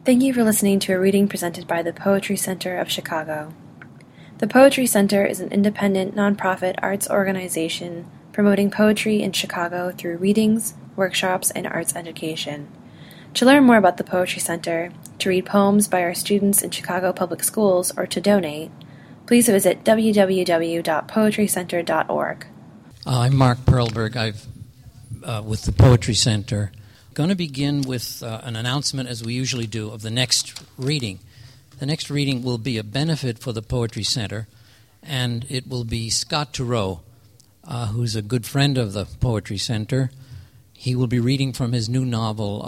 Thank you for listening to a reading presented by the Poetry Center of Chicago. The Poetry Center is an independent, nonprofit arts organization promoting poetry in Chicago through readings, workshops, and arts education. To learn more about the Poetry Center, to read poems by our students in Chicago Public Schools, or to donate, please visit www.poetrycenter.org. I'm Mark Perlberg. I've with the Poetry Center. Going to begin with an announcement, as we usually do, of the next reading. The next reading will be a benefit for the Poetry Center, and it will be Scott Turow, who's a good friend of the Poetry Center. He will be reading from his new novel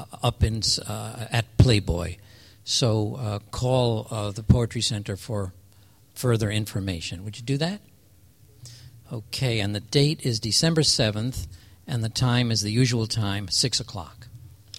at Playboy. So call the Poetry Center for further information. Would you do that? Okay, and the date is December 7th, and the time is the usual time, 6 o'clock.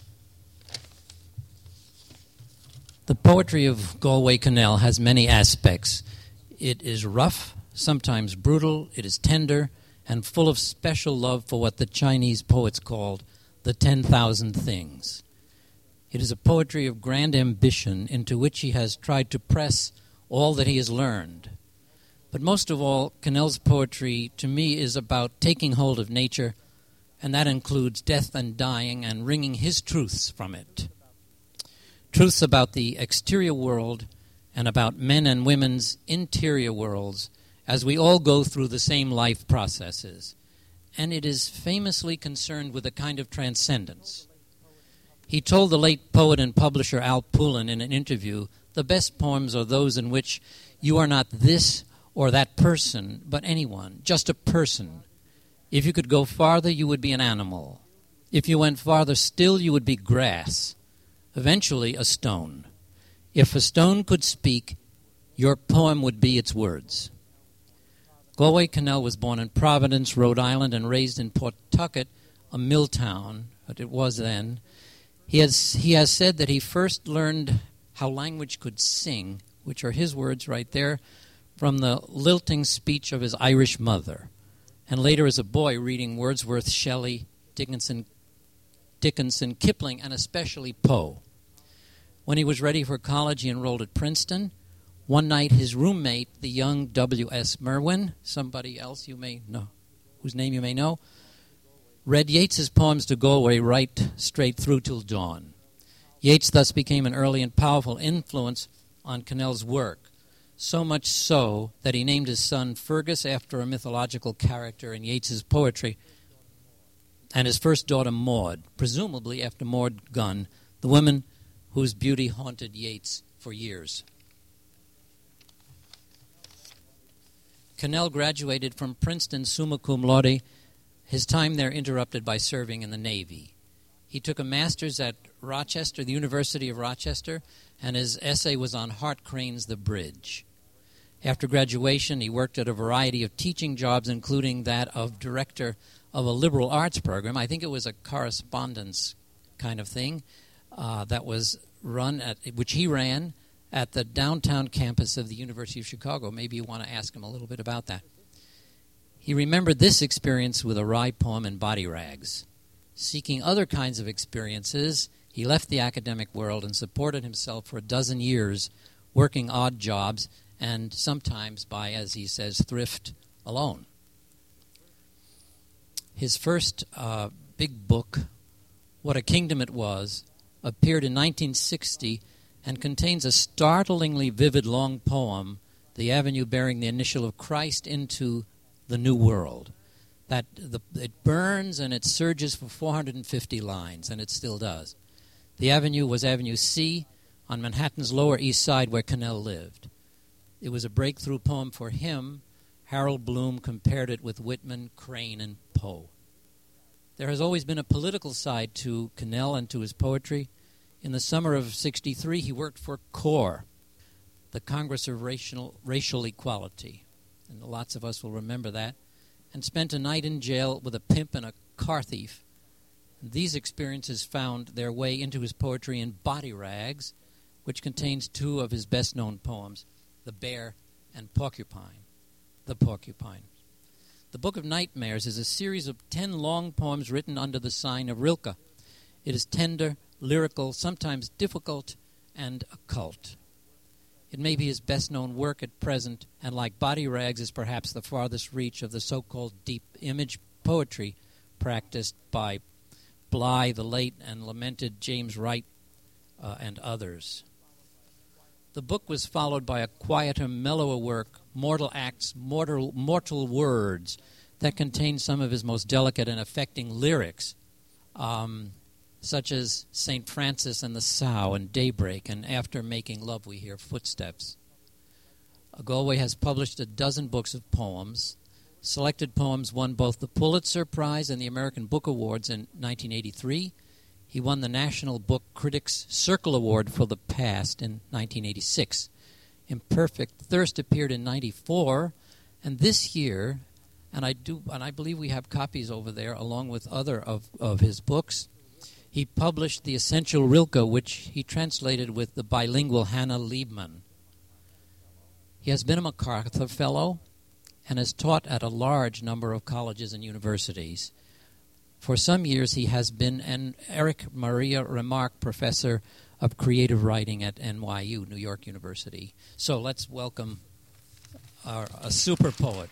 The poetry of Galway Kinnell has many aspects. It is rough, sometimes brutal, it is tender, and full of special love for what the Chinese poets called the 10,000 things. It is a poetry of grand ambition into which he has tried to press all that he has learned. But most of all, Kinnell's poetry, to me, is about taking hold of nature, and that includes death and dying and wringing his truths from it. Truths about the exterior world and about men and women's interior worlds as we all go through the same life processes. And it is famously concerned with a kind of transcendence. He told the late poet and publisher Al Poulin in an interview, "The best poems are those in which you are not this or that person, but anyone, just a person. If you could go farther, you would be an animal. If you went farther still, you would be grass. Eventually, a stone. If a stone could speak, your poem would be its words." Galway Kinnell was born in Providence, Rhode Island, and raised in Pawtucket, a mill town, but it was then. He has said that he first learned how language could sing, which are his words right there, from the lilting speech of his Irish mother, and later as a boy reading Wordsworth, Shelley, Dickinson, Kipling, and especially Poe. When he was ready for college, he enrolled at Princeton. One night, his roommate, the young W.S. Merwin, somebody else you may know, whose name you may know, read Yeats's poems to Galway right straight through till dawn. Yeats thus became an early and powerful influence on Kinnell's work, so much so that he named his son Fergus after a mythological character in Yeats's poetry, and his first daughter Maud, presumably after Maud Gunn, the woman whose beauty haunted Yeats for years. Kinnell graduated from Princeton summa cum laude, his time there interrupted by serving in the Navy. He took a master's at Rochester, the University of Rochester, and his essay was on Hart Crane's The Bridge. After graduation, he worked at a variety of teaching jobs, including that of director of a liberal arts program. I think it was a correspondence kind of thing that was run which he ran at the downtown campus of the University of Chicago. Maybe you want to ask him a little bit about that. He remembered this experience with a wry poem in Body Rags. Seeking other kinds of experiences, he left the academic world and supported himself for a dozen years, working odd jobs and sometimes by, as he says, thrift alone. His first big book, What a Kingdom It Was, appeared in 1960 and contains a startlingly vivid long poem, The Avenue Bearing the Initial of Christ into the New World. It burns and it surges for 450 lines, and it still does. The avenue was Avenue C on Manhattan's Lower East Side where Kinnell lived. It was a breakthrough poem for him. Harold Bloom compared it with Whitman, Crane, and Poe. There has always been a political side to Kinnell and to his poetry. In the summer of '63, he worked for CORE, the Congress of Racial Equality, and lots of us will remember that, and spent a night in jail with a pimp and a car thief. These experiences found their way into his poetry in Body Rags, which contains two of his best-known poems, The Bear and Porcupine. The Porcupine. The Book of Nightmares is a series of 10 long poems written under the sign of Rilke. It is tender, lyrical, sometimes difficult, and occult. It may be his best-known work at present, and like Body Rags is perhaps the farthest reach of the so-called deep image poetry practiced by Bly, the late and lamented James Wright, and others. The book was followed by a quieter, mellower work, Mortal Acts, Mortal Words, that contained some of his most delicate and affecting lyrics, such as St. Francis and the Sow and Daybreak, and After Making Love We Hear Footsteps. Galway has published a dozen books of poems. Selected poems won both the Pulitzer Prize and the American Book Awards in 1983. He won the National Book Critics Circle Award for the Past in 1986. Imperfect Thirst appeared in 1994, and this year, and I believe we have copies over there along with other of his books, he published The Essential Rilke, which he translated with the bilingual Hannah Liebman. He has been a MacArthur Fellow and has taught at a large number of colleges and universities. For some years, he has been an Eric Maria Remarque Professor of Creative Writing at NYU, New York University. So let's welcome a super poet.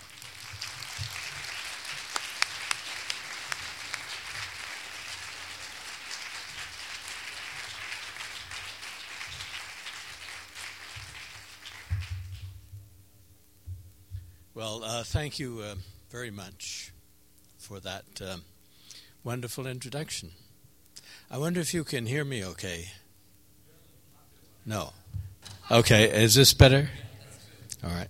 Well, thank you very much for that wonderful introduction. I wonder if you can hear me okay. No. Okay, is this better? All right.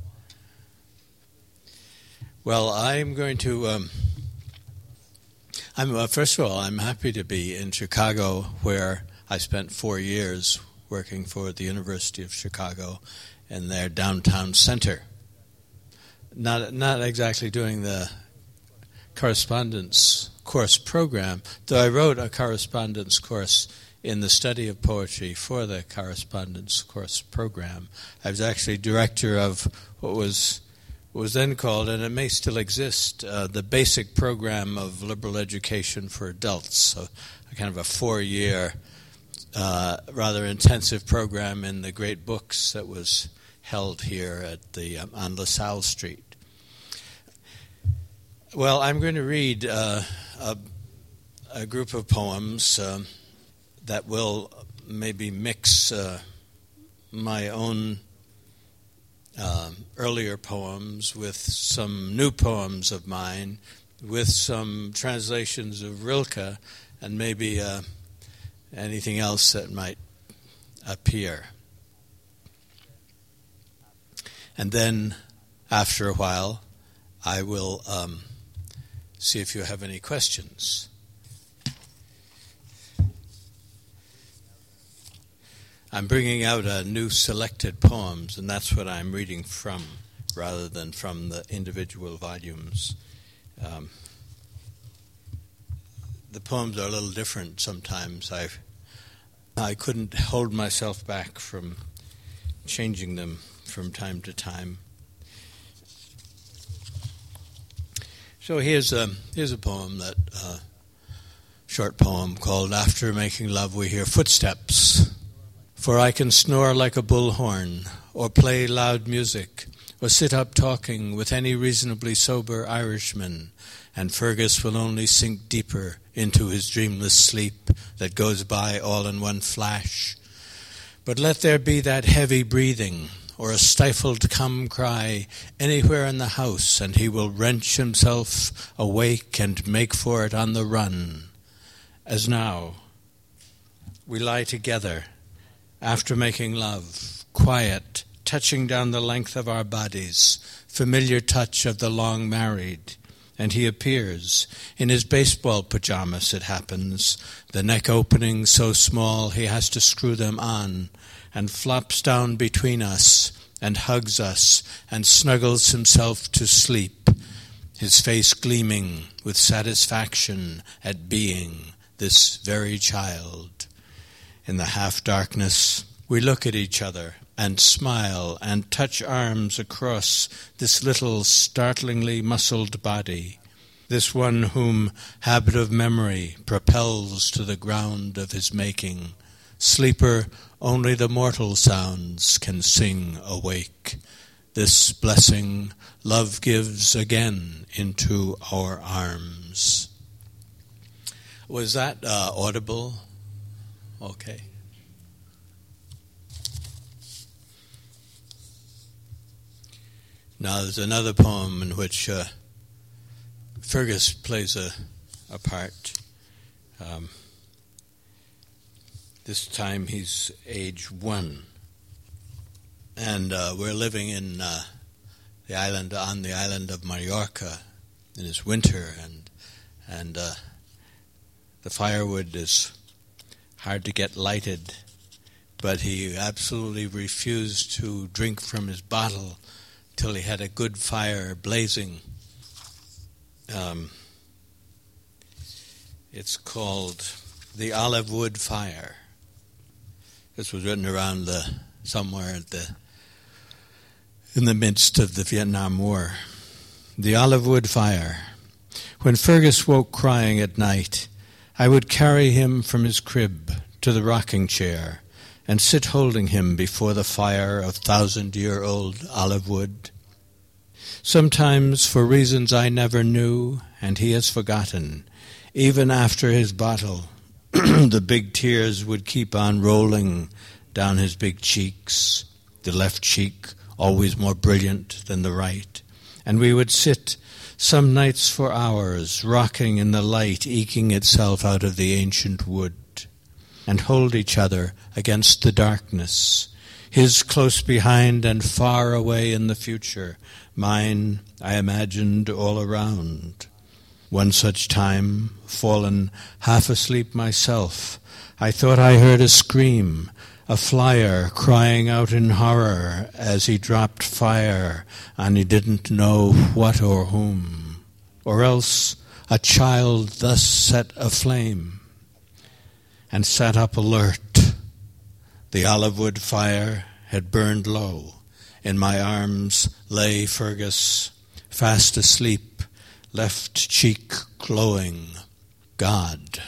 Well, I'm going to... first of all, I'm happy to be in Chicago, where I spent 4 years working for the University of Chicago in their downtown center. Not exactly doing the correspondence course program, though I wrote a correspondence course in the study of poetry for the correspondence course program. I was actually director of what was then called, and it may still exist, the Basic Program of Liberal Education for Adults, so a kind of a 4-year, rather intensive program in the great books that was held here at the on LaSalle Street. Well, I'm going to read a group of poems that will maybe mix my own earlier poems with some new poems of mine, with some translations of Rilke, and maybe anything else that might appear. And then, after a while, I will see if you have any questions. I'm bringing out a new selected poems, and that's what I'm reading from, rather than from the individual volumes. The poems are a little different sometimes. I couldn't hold myself back from changing them from time to time. So here's a poem short poem called "After Making Love We Hear Footsteps." For I can snore like a bullhorn, or play loud music, or sit up talking with any reasonably sober Irishman, and Fergus will only sink deeper into his dreamless sleep that goes by all in one flash. But let there be that heavy breathing, or a stifled come cry anywhere in the house, and he will wrench himself awake and make for it on the run. As now, we lie together, after making love, quiet, touching down the length of our bodies, familiar touch of the long married, and he appears, in his baseball pajamas it happens, the neck opening so small he has to screw them on, and flops down between us, and hugs us, and snuggles himself to sleep, his face gleaming with satisfaction at being this very child. In the half-darkness, we look at each other and smile and touch arms across this little startlingly muscled body, this one whom habit of memory propels to the ground of his making, Sleeper, only the mortal sounds can sing awake. This blessing love gives again into our arms. Was that audible? Okay. Now there's another poem in which Fergus plays a part. This time he's age 1. And we're living in the island, on the island of Mallorca, and it's winter, and the firewood is hard to get lighted, but he absolutely refused to drink from his bottle till he had a good fire blazing. It's called The Olive Wood Fire. This was written around somewhere in the midst of the Vietnam War. The Olive Wood Fire. When Fergus woke crying at night, I would carry him from his crib to the rocking chair and sit holding him before the fire of 1,000-year-old olive wood. Sometimes, for reasons I never knew, and he has forgotten, even after his bottle, the big tears would keep on rolling down his big cheeks, the left cheek always more brilliant than the right, and we would sit some nights for hours, rocking in the light eking itself out of the ancient wood, and hold each other against the darkness, his close behind and far away in the future, mine, I imagined, all around. One such time, fallen half asleep myself, I thought I heard a scream, a flyer crying out in horror as he dropped fire, and he didn't know what or whom. Or else a child thus set aflame, and sat up alert. The olive wood fire had burned low. In my arms lay Fergus, fast asleep, left cheek glowing. God.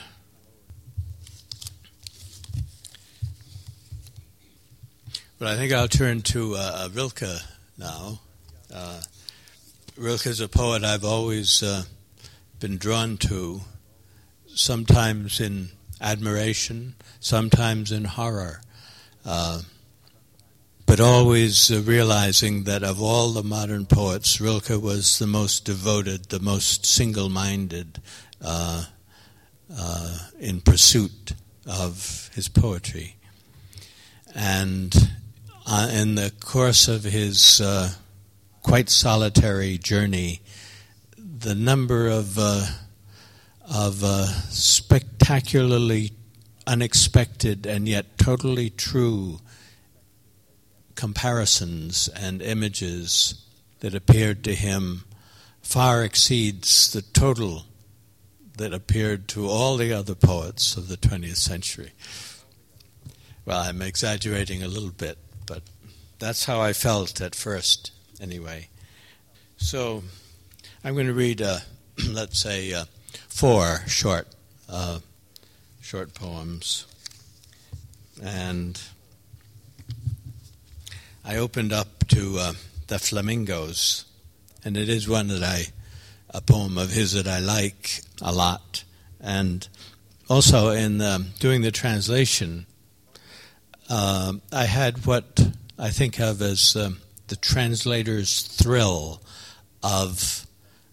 But I think I'll turn to Rilke now. Rilke is a poet I've always been drawn to, sometimes in admiration, sometimes in horror, but always realizing that of all the modern poets, Rilke was the most devoted, the most single-minded in pursuit of his poetry. And in the course of his quite solitary journey, the number of spectacularly unexpected and yet totally true comparisons and images that appeared to him far exceeds the total that appeared to all the other poets of the 20th century. Well, I'm exaggerating a little bit, but that's how I felt at first, anyway. So I'm going to read, let's say, 4 short poems. And I opened up to The Flamingos, and it is a poem of his that I like a lot. And also in doing the translation, I had what I think of as the translator's thrill of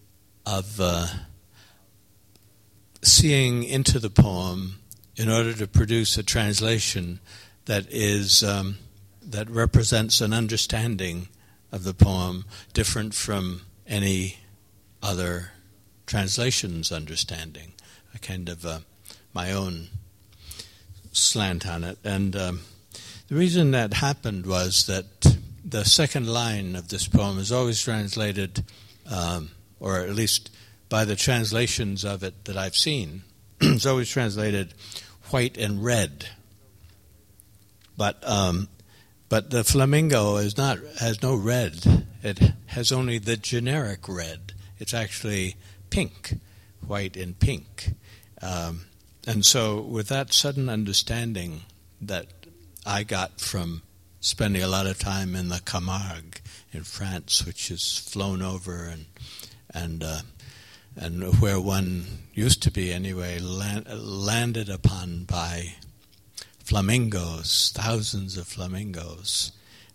seeing into the poem in order to produce a translation that is that represents an understanding of the poem different from any other translation's understanding, a kind of my own slant on it. And the reason that happened was that the second line of this poem is always translated, or at least by the translations of it that I've seen, it's always translated white and red. But the flamingo has no red. It has only the generic red. It's actually pink, white and pink. And so with that sudden understanding that I got from spending a lot of time in the Camargue in France, which is flown over and where one used to be anyway, landed upon by flamingos, thousands of flamingos.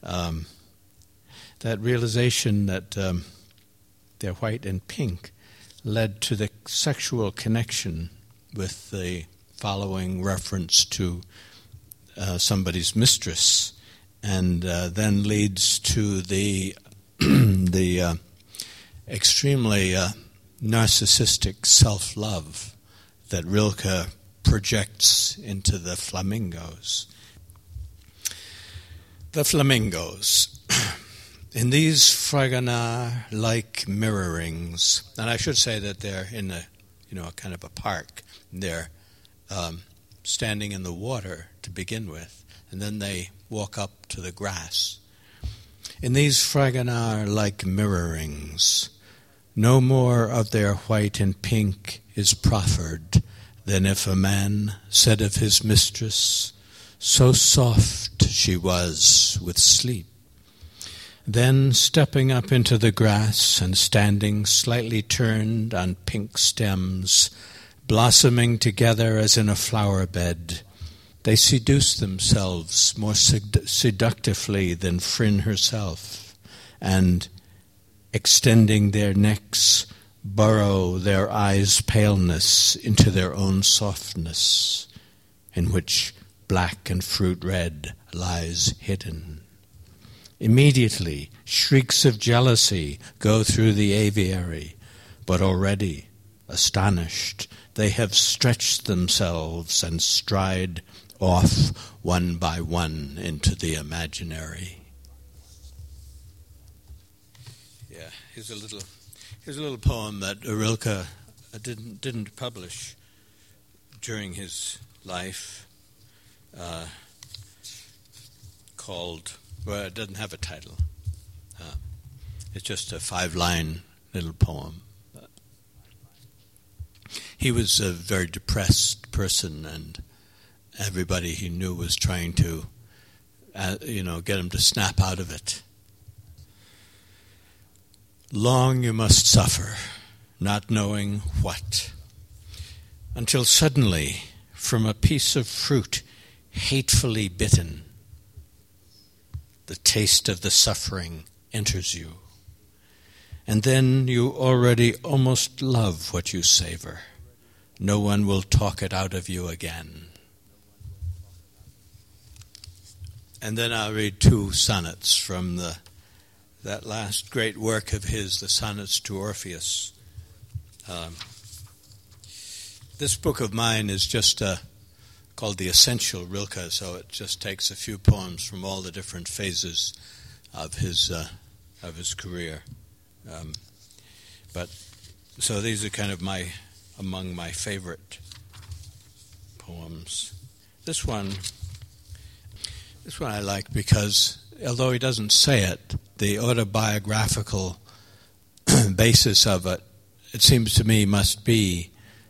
That realization that they're white and pink led to the sexual connection with the following reference to somebody's mistress, and then leads to the the extremely narcissistic self-love that Rilke projects into the flamingos. The flamingos. In these Fragonard-like mirrorings, and I should say that they're in a kind of a park. They're standing in the water to begin with, and then they walk up to the grass. In these Fragonard-like mirrorings, no more of their white and pink is proffered than if a man said of his mistress, "So soft she was with sleep." Then, stepping up into the grass and standing slightly turned on pink stems, blossoming together as in a flower bed, they seduce themselves more seductively than Fryn herself, and, extending their necks, burrow their eyes' paleness into their own softness, in which black and fruit red lies hidden. Immediately, shrieks of jealousy go through the aviary, but already, astonished, they have stretched themselves and stride off one by one into the imaginary. Yeah, here's a little poem that Rilke didn't publish during his life, called. Well, it doesn't have a title. It's just a 5-line little poem. He was a very depressed person, and everybody he knew was trying to, get him to snap out of it. Long you must suffer, not knowing what, until suddenly, from a piece of fruit hatefully bitten, the taste of the suffering enters you. And then you already almost love what you savor. No one will talk it out of you again. And then I'll read 2 sonnets from that last great work of his, the Sonnets to Orpheus. This book of mine is just called The Essential Rilke, so it just takes a few poems from all the different phases of his career. But so these are kind of among my favorite poems. This one I like because, although he doesn't say it, the autobiographical basis of it, it seems to me, must be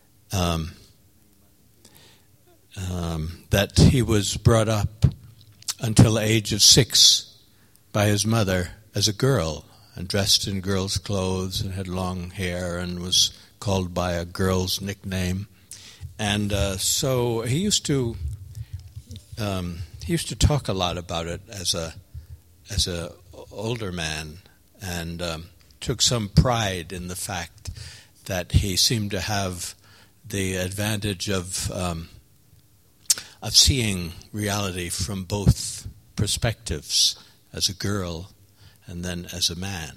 that he was brought up until the age of 6 by his mother as a girl, and dressed in girl's clothes and had long hair and was called by a girl's nickname. And so he used to talk a lot about it as a older man, and took some pride in the fact that he seemed to have the advantage of seeing reality from both perspectives, as a girl and then as a man.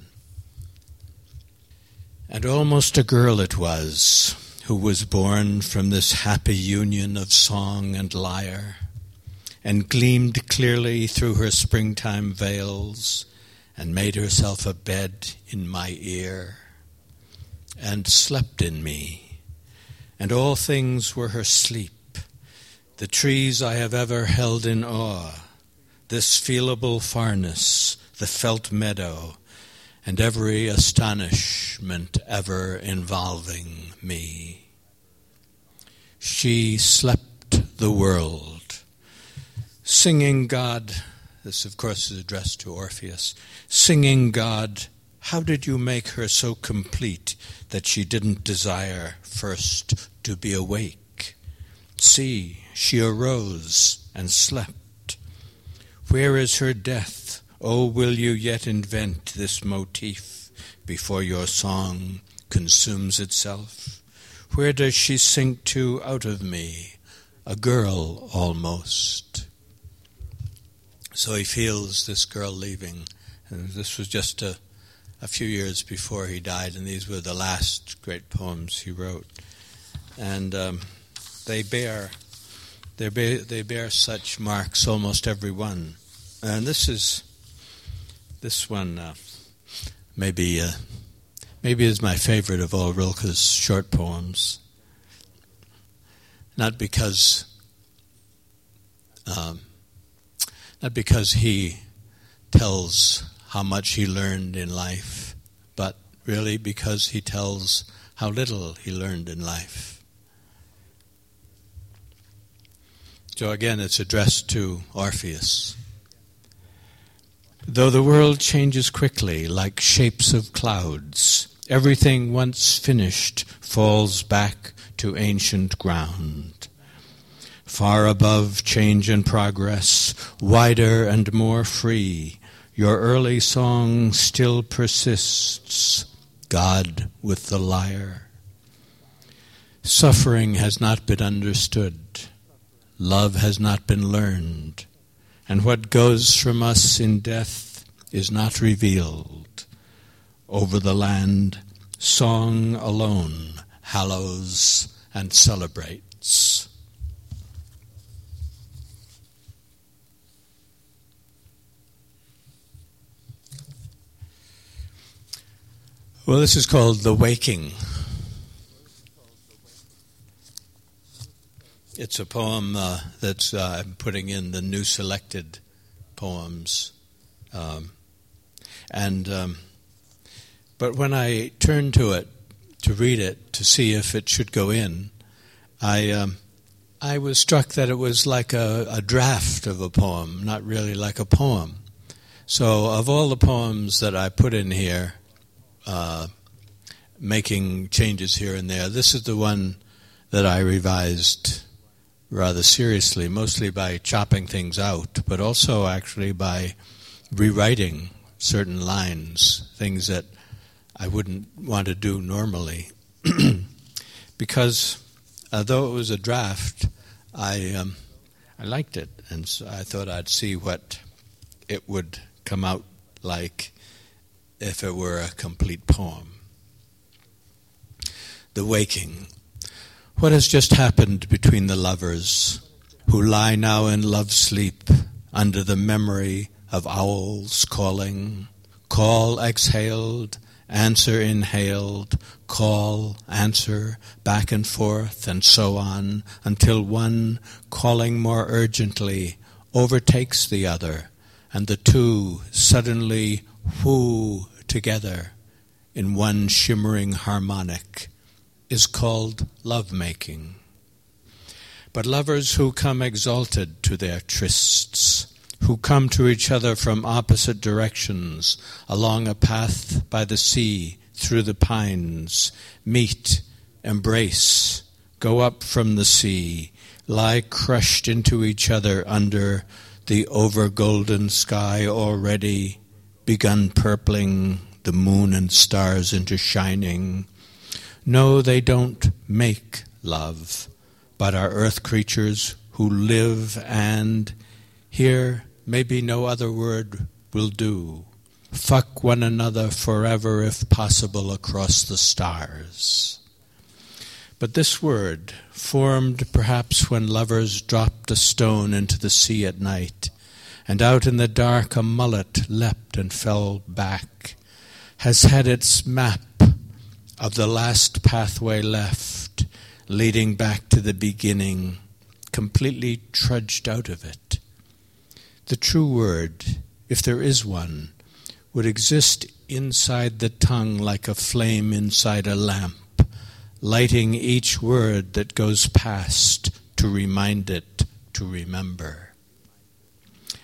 And almost a girl it was, who was born from this happy union of song and lyre, and gleamed clearly through her springtime veils, and made herself a bed in my ear, and slept in me, and all things were her sleep, the trees I have ever held in awe, this feelable farness, the felt meadow, and every astonishment ever involving me. She slept the world, Singing God, this of course is addressed to Orpheus, singing God, how did you make her so complete that she didn't desire first to be awake? See, she arose and slept. Where is her death? Oh, will you yet invent this motif before your song consumes itself? Where does she sink to out of me? A girl almost. So he feels this girl leaving, and this was just a few years before he died, and these were the last great poems he wrote. And they bear such marks, almost every one. And this one maybe is my favorite of all Rilke's short poems. Not because he tells how much he learned in life, but really because he tells how little he learned in life. So again, it's addressed to Orpheus. Though the world changes quickly, like shapes of clouds, everything once finished falls back to ancient ground. Far above change and progress, wider and more free, your early song still persists, God with the lyre. Suffering has not been understood, love has not been learned, and what goes from us in death is not revealed. Over the land, song alone hallows and celebrates. Well, this is called The Waking. It's a poem that's I'm putting in the new selected poems. But when I turned to it, to read it, to see if it should go in, I was struck that it was like a draft of a poem, not really like a poem. So of all the poems that I put in here, making changes here and there, this is the one that I revised rather seriously, mostly by chopping things out, but also actually by rewriting certain lines, things that I wouldn't want to do normally. Because although it was a draft, I liked it, and so I thought I'd see what it would come out like if it were a complete poem. The Waking. What has just happened between the lovers who lie now in love sleep under the memory of owls calling, call exhaled, answer inhaled, call, answer, back and forth, and so on, until one, calling more urgently, overtakes the other, and the two suddenly whoo together in one shimmering harmonic, is called love-making. But lovers who come exalted to their trysts, who come to each other from opposite directions, along a path by the sea, through the pines, meet, embrace, go up from the sea, lie crushed into each other under the over-golden sky already, begun purpling the moon and stars into shining. No, they don't make love, but are earth creatures who live and, here maybe no other word will do, fuck one another forever if possible across the stars. But this word, formed perhaps when lovers dropped a stone into the sea at night, and out in the dark a mullet leapt and fell back, has had its map of the last pathway left, leading back to the beginning, completely trudged out of it. The true word, if there is one, would exist inside the tongue like a flame inside a lamp, lighting each word that goes past to remind it to remember.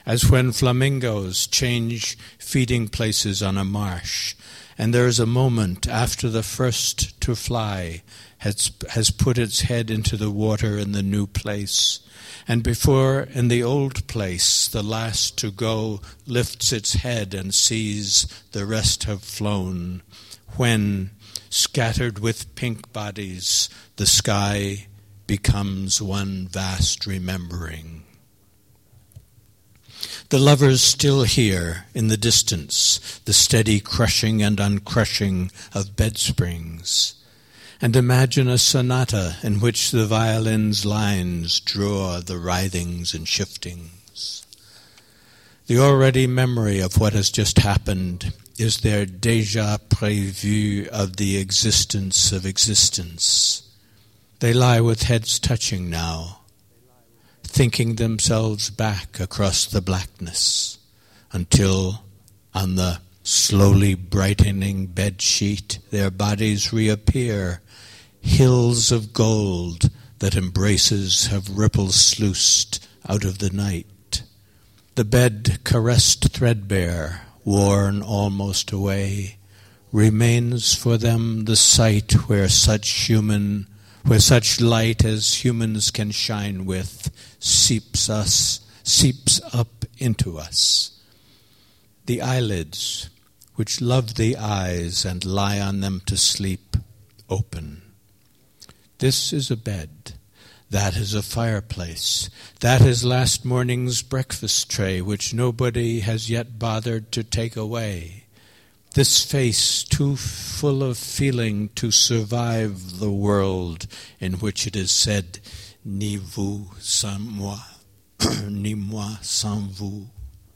as when flamingos change feeding places on a marsh, and there is a moment after the first to fly has put its head into the water in the new place, and before in the old place the last to go lifts its head and sees the rest have flown, when, scattered with pink bodies, the sky becomes one vast remembering. The lovers still hear, in the distance, the steady crushing and uncrushing of bed springs, and imagine a sonata in which the violin's lines draw the writhings and shiftings. The already memory of what has just happened is their déjà prévu of the existence of existence. They lie with heads touching now, thinking themselves back across the blackness, until on the slowly brightening bed sheet their bodies reappear, hills of gold that embraces have ripples sluiced out of the night. The bed caressed threadbare, worn almost away, remains for them the site where such light as humans can shine with seeps up into us. The eyelids, which love the eyes and lie on them to sleep, open. This is a bed. That is a fireplace. That is last morning's breakfast tray, which nobody has yet bothered to take away. This face too full of feeling to survive the world in which it is said, ni vous sans moi, ni moi sans vous.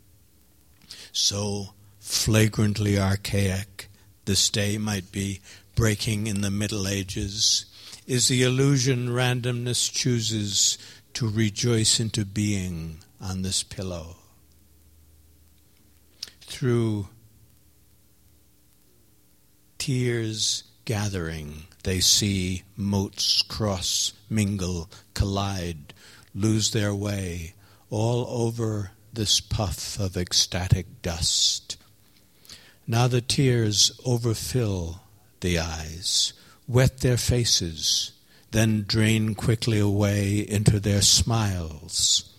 So flagrantly archaic this day might be, breaking in the Middle Ages, is the illusion randomness chooses to rejoice into being on this pillow. Through tears gathering, they see motes cross, mingle, collide, lose their way, all over this puff of ecstatic dust. Now the tears overfill the eyes, wet their faces, then drain quickly away into their smiles.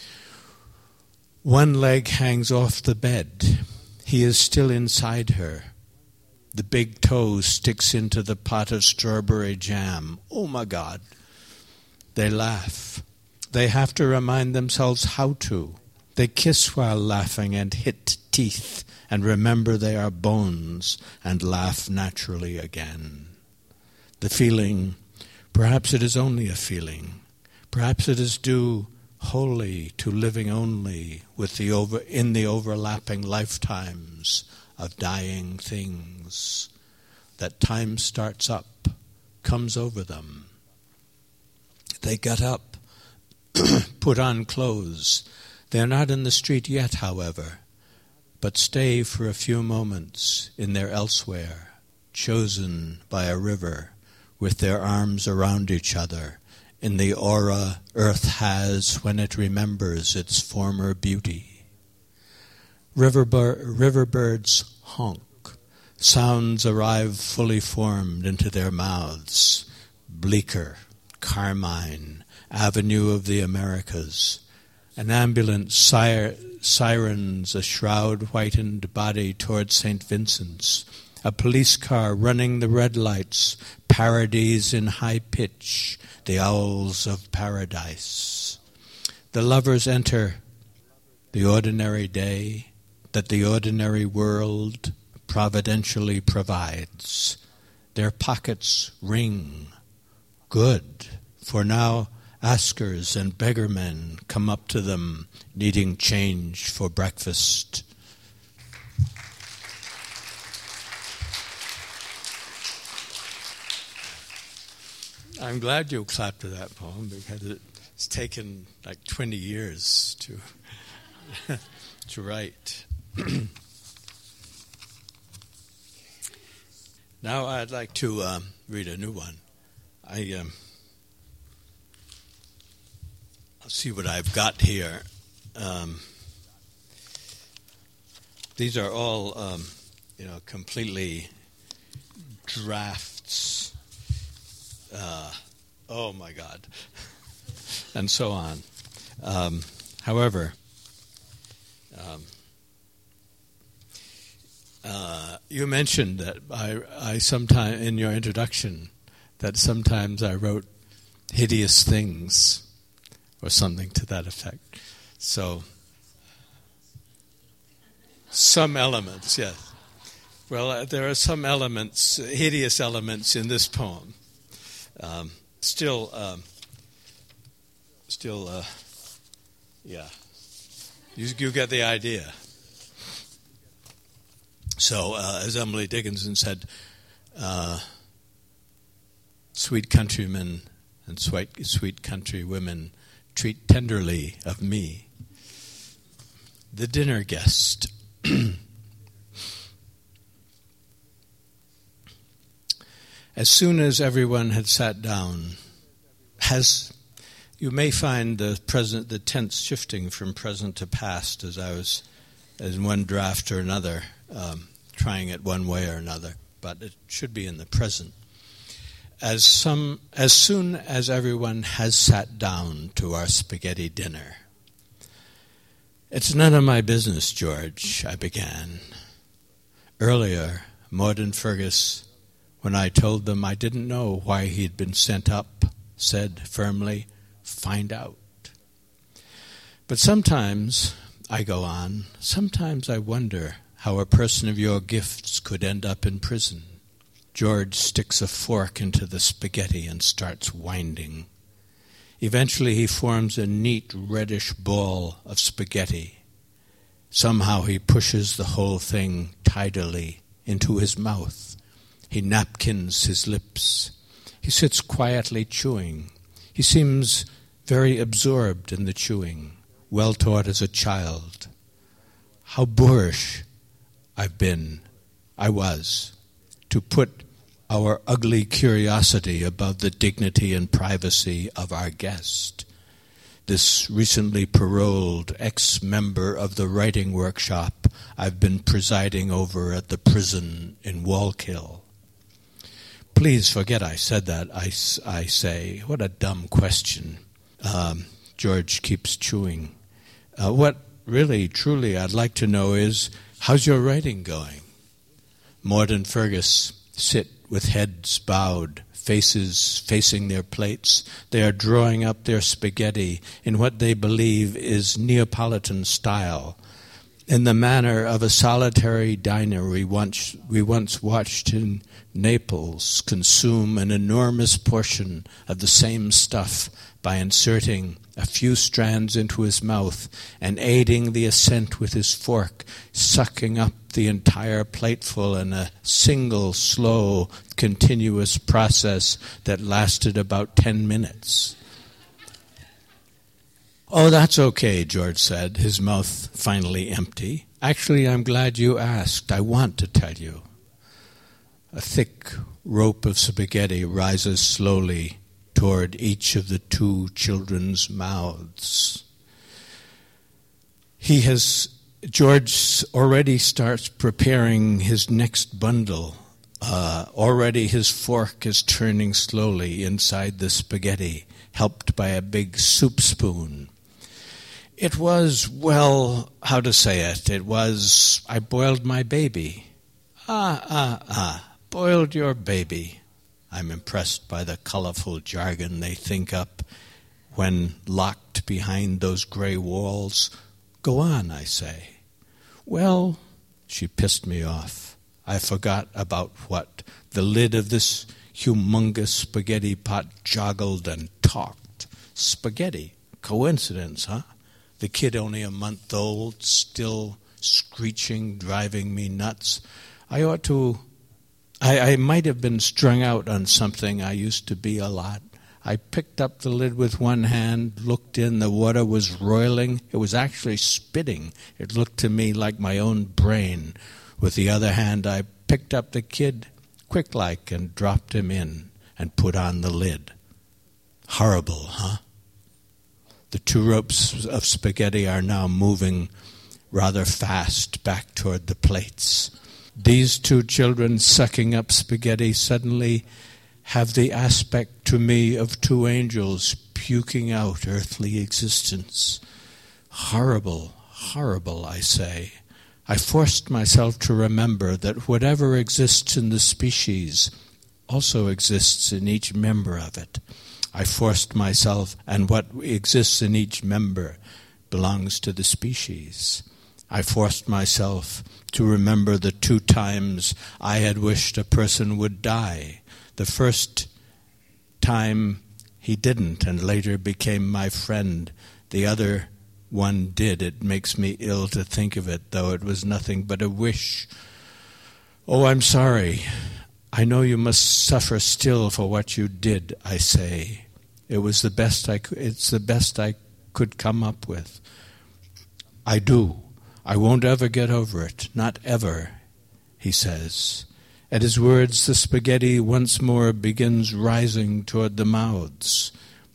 One leg hangs off the bed. He is still inside her. The big toe sticks into the pot of strawberry jam. Oh my God. They laugh. They have to remind themselves how to. They kiss while laughing and hit teeth and remember they are bones and laugh naturally again. The feeling, perhaps it is only a feeling. Perhaps it is due wholly to living only in the overlapping lifetimes of dying things, that time starts up, comes over them. They get up, put on clothes. They are not in the street yet, however, but stay for a few moments in their elsewhere, chosen by a river, with their arms around each other, in the aura earth has when it remembers its former beauty. Riverbirds honk. Sounds arrive fully formed into their mouths. Bleecker, Carmine, Avenue of the Americas. An ambulance sirens a shroud-whitened body toward St. Vincent's. A police car running the red lights, parodies in high pitch, the owls of paradise. The lovers enter the ordinary day that the ordinary world providentially provides. Their pockets ring. Good, for now askers and beggarmen come up to them needing change for breakfast. I'm glad you clapped to that poem because it's taken like 20 years to to write. Now I'd like to read a new one. I'll see what I've got here. These are all, completely drafts. Oh my God, and so on. However, you mentioned that I sometime in your introduction that sometimes I wrote hideous things or something to that effect. So some elements, yes. Well, there are some elements, hideous elements in this poem. Yeah. You get the idea. So, as Emily Dickinson said, sweet countrymen and sweet country women treat tenderly of me. The dinner guest. As soon as everyone had sat down, you may find the tense shifting from present to past as one draft or another, trying it one way or another, but it should be in the present. As soon as everyone has sat down to our spaghetti dinner. It's none of my business, George, I began. Earlier, Maud and Fergus, when I told them I didn't know why he'd been sent up, said firmly, find out. But sometimes, I go on, sometimes I wonder how a person of your gifts could end up in prison. George sticks a fork into the spaghetti and starts winding. Eventually he forms a neat reddish ball of spaghetti. Somehow he pushes the whole thing tidily into his mouth. He napkins his lips. He sits quietly chewing. He seems very absorbed in the chewing, well taught as a child. How boorish I was, to put our ugly curiosity above the dignity and privacy of our guest, this recently paroled ex-member of the writing workshop I've been presiding over at the prison in Wallkill. Please forget I said that, I say. What a dumb question. George keeps chewing. What really, truly I'd like to know is, how's your writing going? Maud and Fergus sit with heads bowed, faces facing their plates. They are drawing up their spaghetti in what they believe is Neapolitan style, in the manner of a solitary diner we once watched in Naples consume an enormous portion of the same stuff by inserting a few strands into his mouth and aiding the ascent with his fork, sucking up the entire plateful in a single, slow, continuous process that lasted about 10 minutes. Oh, that's okay, George said, his mouth finally empty. Actually, I'm glad you asked. I want to tell you. A thick rope of spaghetti rises slowly toward each of the two children's mouths. George already starts preparing his next bundle. Already his fork is turning slowly inside the spaghetti, helped by a big soup spoon. It was, how to say it? I boiled my baby. Boiled your baby. I'm impressed by the colorful jargon they think up when locked behind those gray walls. Go on, I say. Well, she pissed me off. I forgot about what. The lid of this humongous spaghetti pot joggled and talked. Spaghetti. Coincidence, huh? The kid only a month old, still screeching, driving me nuts. I might have been strung out on something. I used to be a lot. I picked up the lid with one hand, looked in, the water was roiling. It was actually spitting. It looked to me like my own brain. With the other hand, I picked up the kid, quick-like, and dropped him in and put on the lid. Horrible, huh? The two ropes of spaghetti are now moving rather fast back toward the plates. These two children sucking up spaghetti suddenly have the aspect to me of two angels puking out earthly existence. Horrible, horrible, I say. I forced myself to remember that whatever exists in the species also exists in each member of it. I forced myself, and what exists in each member belongs to the species. I forced myself to remember the 2 times I had wished a person would die. The first time he didn't and later became my friend. The other one did. It makes me ill to think of it, though it was nothing but a wish. Oh, I'm sorry. I know you must suffer still for what you did, I say. It's the best I could come up with. I do. I won't ever get over it. Not ever, he says. At his words, the spaghetti once more begins rising toward the mouths.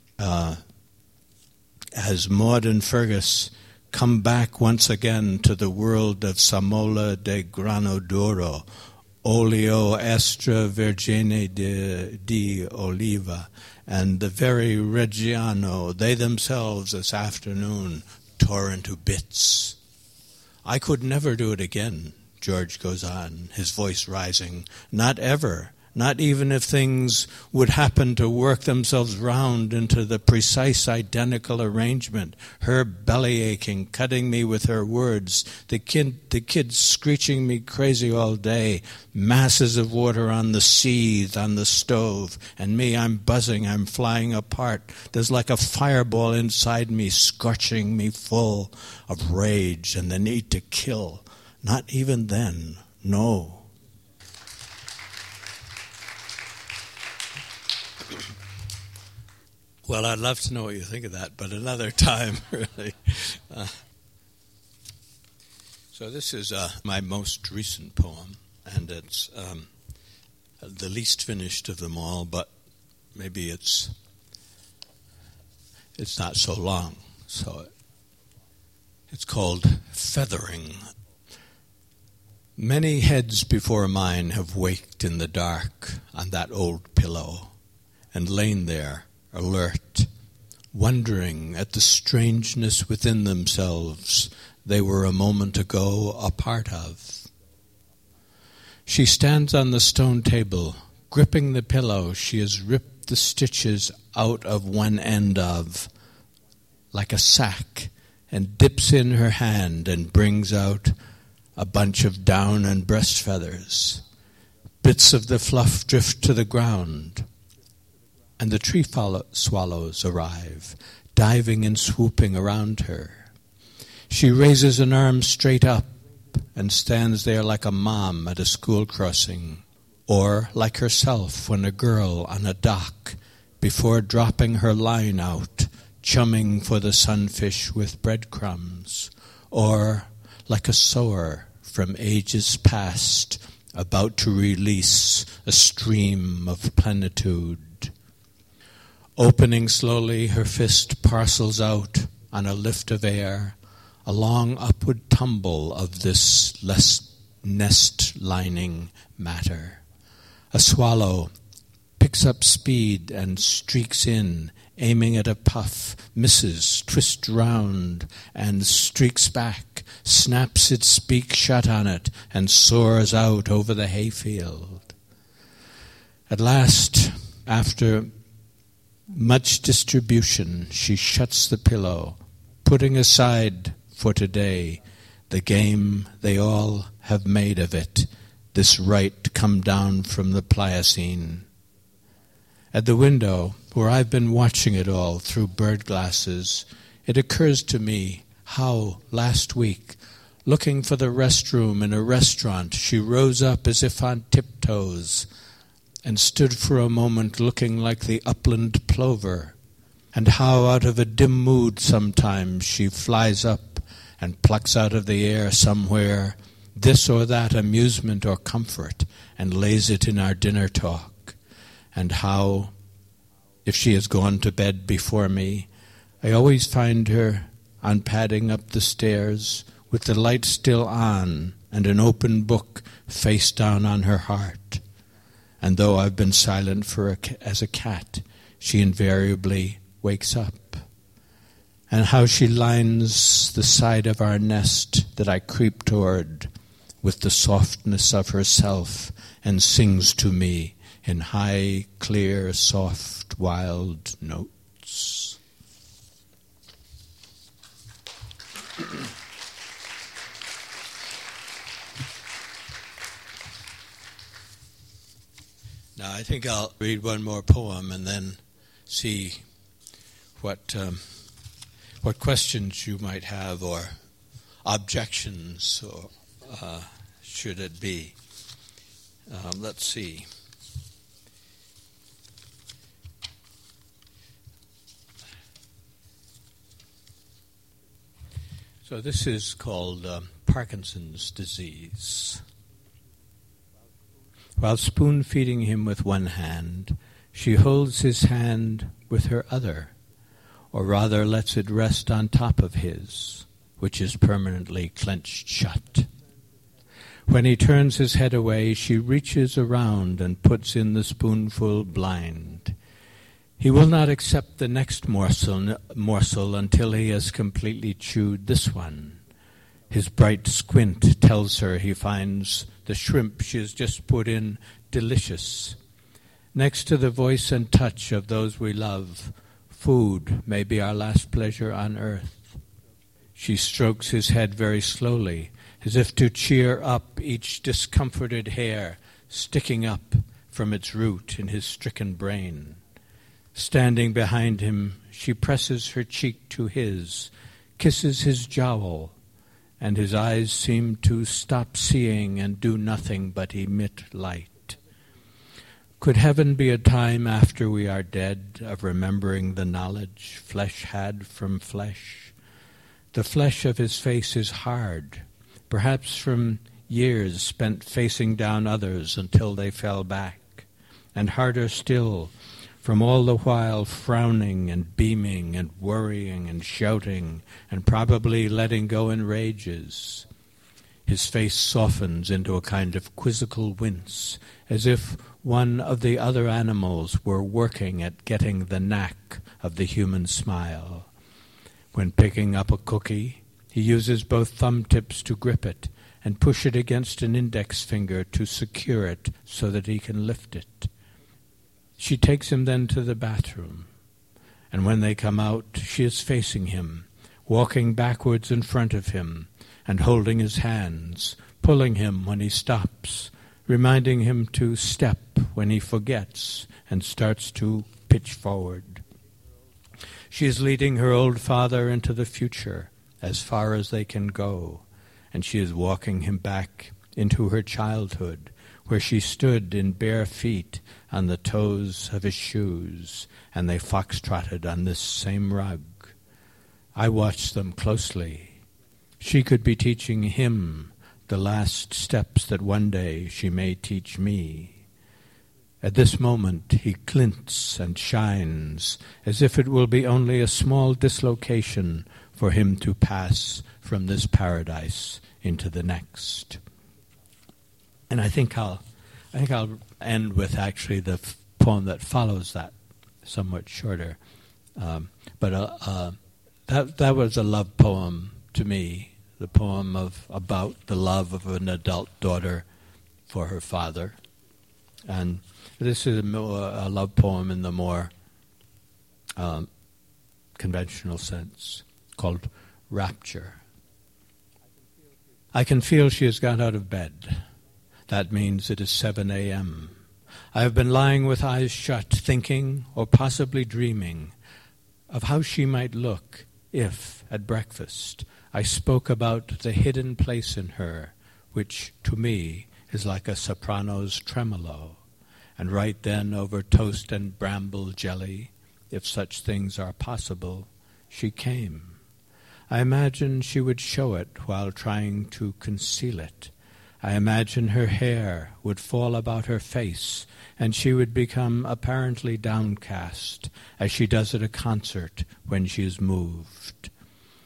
As Maud and Fergus come back once again to the world of Samola de Grano Duro, Olio Extra Vergine di Oliva, and the very Reggiano, they themselves this afternoon tore into bits. I could never do it again, George goes on, his voice rising. Not ever. Not even if things would happen to work themselves round into the precise identical arrangement. Her belly aching, cutting me with her words, the kid screeching me crazy all day, masses of water on the seethe, on the stove, and me, I'm buzzing, I'm flying apart. There's like a fireball inside me, scorching me full of rage and the need to kill. Not even then, no. Well, I'd love to know what you think of that, but another time, really. So this is my most recent poem, and it's the least finished of them all, but maybe it's not so long. So it's called Feathering. Many heads before mine have waked in the dark on that old pillow and lain there, alert, wondering at the strangeness within themselves they were a moment ago a part of. She stands on the stone table, gripping the pillow she has ripped the stitches out of one end of, like a sack, and dips in her hand and brings out a bunch of down and breast feathers. Bits of the fluff drift to the ground, and the tree swallows arrive, diving and swooping around her. She raises an arm straight up and stands there like a mom at a school crossing, or like herself when a girl on a dock before dropping her line out, chumming for the sunfish with breadcrumbs, or like a sower from ages past about to release a stream of plenitude. Opening slowly, her fist parcels out on a lift of air, a long upward tumble of this less nest-lining matter. A swallow picks up speed and streaks in, aiming at a puff, misses, twists round, and streaks back, snaps its beak shut on it, and soars out over the hayfield. At last, after much distribution, she shuts the pillow, putting aside for today the game they all have made of it, this right come down from the Pliocene. At the window, where I've been watching it all through bird glasses, it occurs to me how, last week, looking for the restroom in a restaurant, she rose up as if on tiptoes, and stood for a moment looking like the upland plover, and how out of a dim mood sometimes she flies up and plucks out of the air somewhere this or that amusement or comfort and lays it in our dinner talk, and how, if she has gone to bed before me, I always find her on padding up the stairs with the light still on and an open book face down on her heart. And though I've been silent as a cat, she invariably wakes up. And how she lines the side of our nest that I creep toward with the softness of herself and sings to me in high, clear, soft, wild notes. Now I think I'll read one more poem and then see what questions you might have or objections, or should it be. Let's see. So this is called Parkinson's disease. While spoon-feeding him with one hand, she holds his hand with her other, or rather lets it rest on top of his, which is permanently clenched shut. When he turns his head away, she reaches around and puts in the spoonful blind. He will not accept the next morsel until he has completely chewed this one. His bright squint tells her he finds the shrimp she has just put in delicious. Next to the voice and touch of those we love, food may be our last pleasure on earth. She strokes his head very slowly, as if to cheer up each discomforted hair sticking up from its root in his stricken brain. Standing behind him, she presses her cheek to his, kisses his jowl, and his eyes seem to stop seeing and do nothing but emit light. Could heaven be a time after we are dead of remembering the knowledge flesh had from flesh? The flesh of his face is hard, perhaps from years spent facing down others until they fell back, and harder still from all the while frowning and beaming and worrying and shouting and probably letting go in rages. His face softens into a kind of quizzical wince, as if one of the other animals were working at getting the knack of the human smile. When picking up a cookie, he uses both thumb tips to grip it and push it against an index finger to secure it so that he can lift it. She takes him then to the bathroom, and when they come out, she is facing him, walking backwards in front of him, and holding his hands, pulling him when he stops, reminding him to step when he forgets and starts to pitch forward. She is leading her old father into the future, as far as they can go, and she is walking him back into her childhood, where she stood in bare feet on the toes of his shoes, and they foxtrotted on this same rug. I watched them closely. She could be teaching him the last steps that one day she may teach me. At this moment he glints and shines, as if it will be only a small dislocation for him to pass from this paradise into the next. And I think I'll end with actually the poem that follows that, somewhat shorter. But that was a love poem to me, the poem about the love of an adult daughter for her father. And this is a love poem in the more conventional sense, called Rapture. I can feel she has got out of bed. That means it is 7 a.m. I have been lying with eyes shut, thinking, or possibly dreaming, of how she might look if, at breakfast, I spoke about the hidden place in her, which, to me, is like a soprano's tremolo, and right then over toast and bramble jelly, if such things are possible, she came. I imagine she would show it while trying to conceal it. I imagine her hair would fall about her face, and she would become apparently downcast, as she does at a concert when she is moved.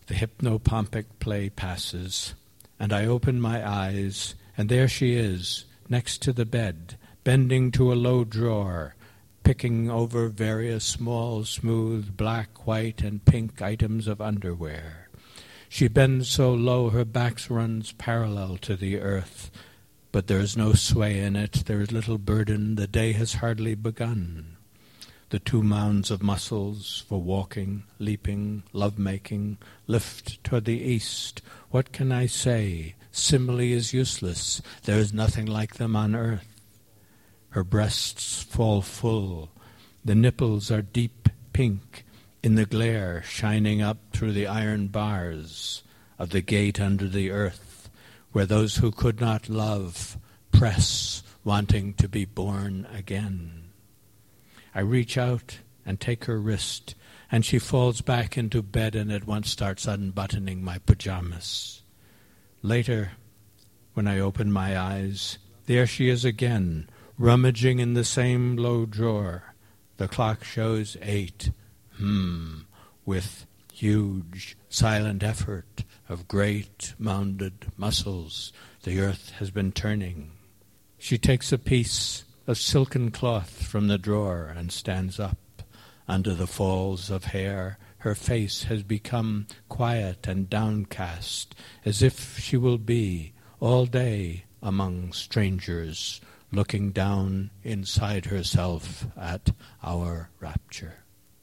The hypnopompic play passes, and I open my eyes, and there she is, next to the bed, bending to a low drawer, picking over various small, smooth, black, white, and pink items of underwear. She bends so low her back runs parallel to the earth, but there is no sway in it, there is little burden, the day has hardly begun. The 2 mounds of muscles for walking, leaping, love-making, lift toward the east. What can I say? Simile is useless. There is nothing like them on earth. Her breasts fall full. The nipples are deep pink in the glare shining up through the iron bars of the gate under the earth, where those who could not love press, wanting to be born again. I reach out and take her wrist, and she falls back into bed and at once starts unbuttoning my pajamas. Later, when I open my eyes, there she is again, rummaging in the same low drawer. The clock shows 8. With huge, silent effort of great, mounded muscles, the earth has been turning. She takes a piece of silken cloth from the drawer and stands up. Under the falls of hair, her face has become quiet and downcast, as if she will be all day among strangers, looking down inside herself at our rapture.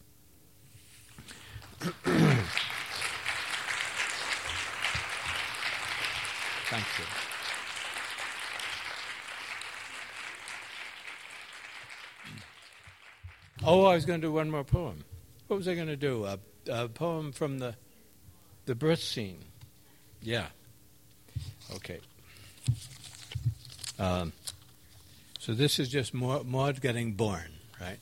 Thank you. Oh, I was going to do one more poem. What was I going to do? A poem from the birth scene. Yeah. Okay. So this is just Maud getting born, right?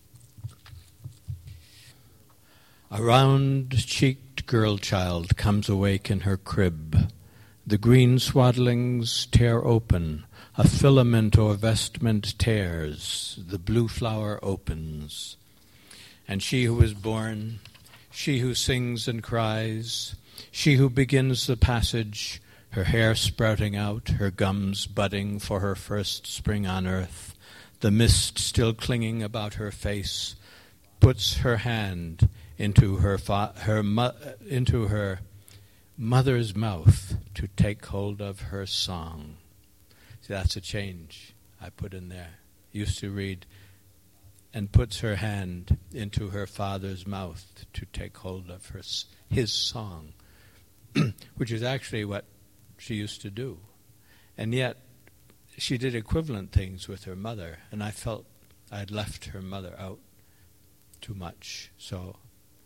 A round-cheeked girl child comes awake in her crib. The green swaddlings tear open. A filament or vestment tears, the blue flower opens. And she who is born, she who sings and cries, she who begins the passage, her hair sprouting out, her gums budding for her first spring on earth, the mist still clinging about her face, puts her hand into her mother's mouth to take hold of her song. See, that's a change I put in there. Used to read, and puts her hand into her father's mouth to take hold of his song, which is actually what she used to do. And yet, she did equivalent things with her mother, and I felt I'd left her mother out too much. So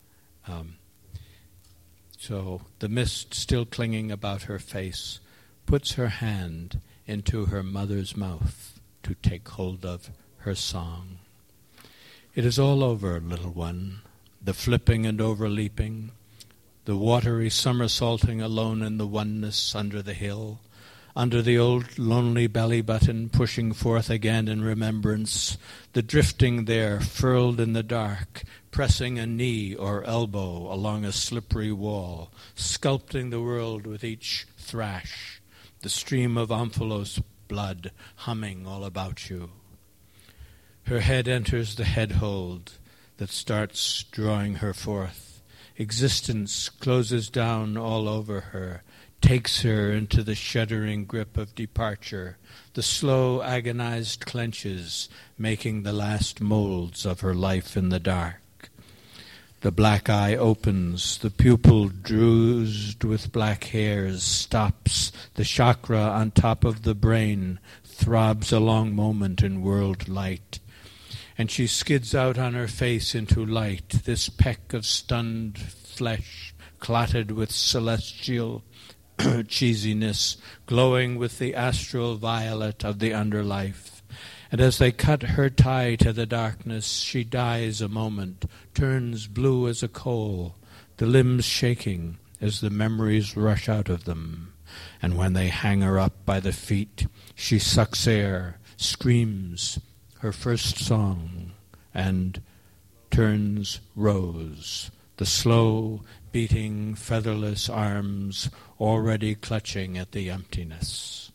the mist still clinging about her face puts her hand into her mother's mouth to take hold of her song. It is all over, little one, the flipping and overleaping, the watery somersaulting alone in the oneness under the hill, under the old lonely belly button pushing forth again in remembrance, the drifting there furled in the dark, pressing a knee or elbow along a slippery wall, sculpting the world with each thrash, the stream of Omphalos blood humming all about you. Her head enters the head hold that starts drawing her forth. Existence closes down all over her, takes her into the shuddering grip of departure, the slow, agonized clenches making the last molds of her life in the dark. The black eye opens, the pupil droozed with black hairs stops, the chakra on top of the brain throbs a long moment in world light. And she skids out on her face into light, this peck of stunned flesh clotted with celestial cheesiness, glowing with the astral violet of the underlife. And as they cut her tie to the darkness, she dies a moment, turns blue as a coal, the limbs shaking as the memories rush out of them. And when they hang her up by the feet, she sucks air, screams her first song, and turns rose, the slow, beating, featherless arms already clutching at the emptiness.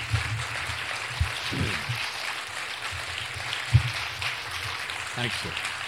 Thank you.